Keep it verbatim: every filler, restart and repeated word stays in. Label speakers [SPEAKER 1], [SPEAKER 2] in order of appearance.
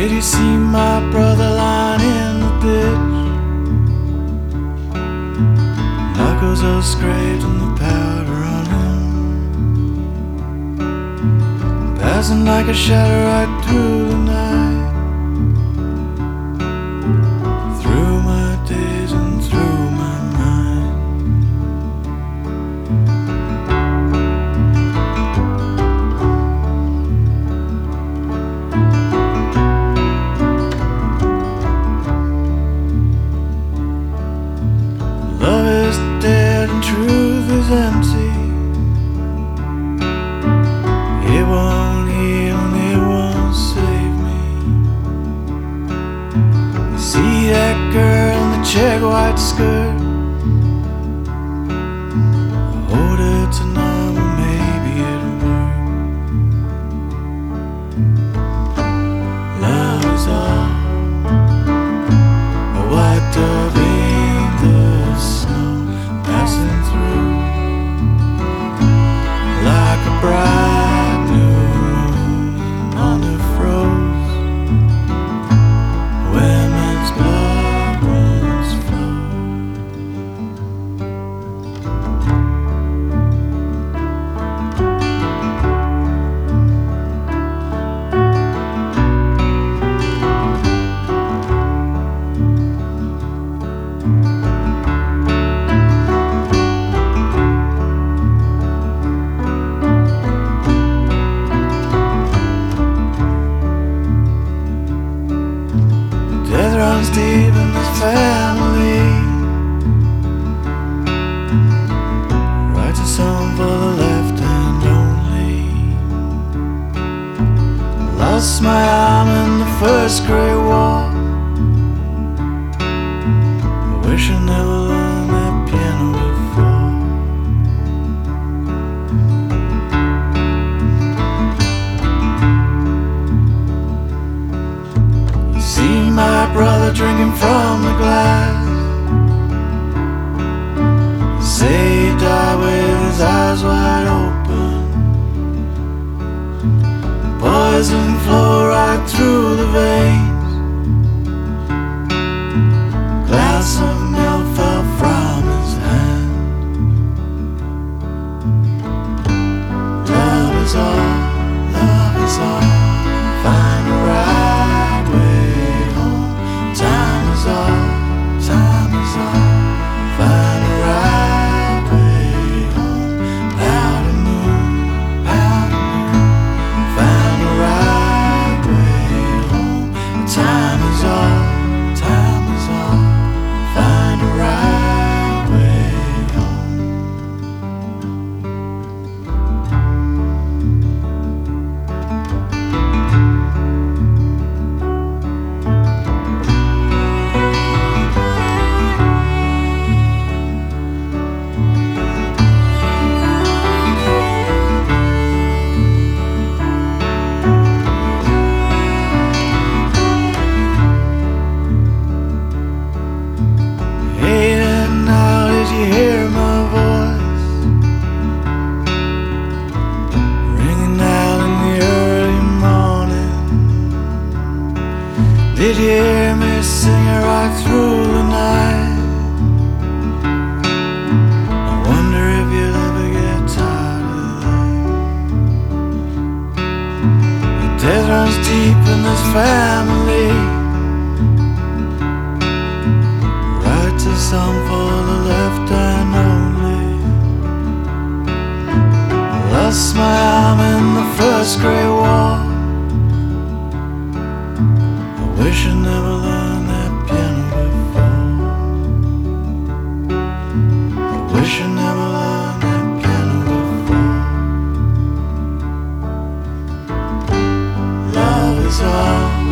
[SPEAKER 1] Did you see my brother lying in the ditch? Knuckles are scraped and the powder on him, passing like a shadow right through the night, through my days and through my mind. Love is dead and truth is empty. It won't heal and it won't save me. You see that girl in the check white skirt? I hold her tonight, but maybe it'll work. Love is all a white dove in the snow, passing through like a bright new moon on the froze. Women's blood runs flow. Death runs deep in this family. Writes a song for the left hand only. Lost my arm in the first Great War. I wish I never learned that piano before. You see my brother drinking from the glass. Say he died with his eyes wide open. Poison flow right through the veins. Glass of milk fell from his hand. Love is all, love is all. Find the right way home. Time is all, time is all. Find the right way home. Powder moon, powder moon. Find the right way home. Time is all, time is all. Find the right way home. Hey there now, did you hear my voice? Ringing out in the early morning. Did you hear me singing right through the night? I wonder if you'll ever get tired of that. Your death runs deep in this family. Write a song for the left hand only. Lost my arm in the first Great War. I wish I never learned that piano before. I wish I never learned that piano before. Love is all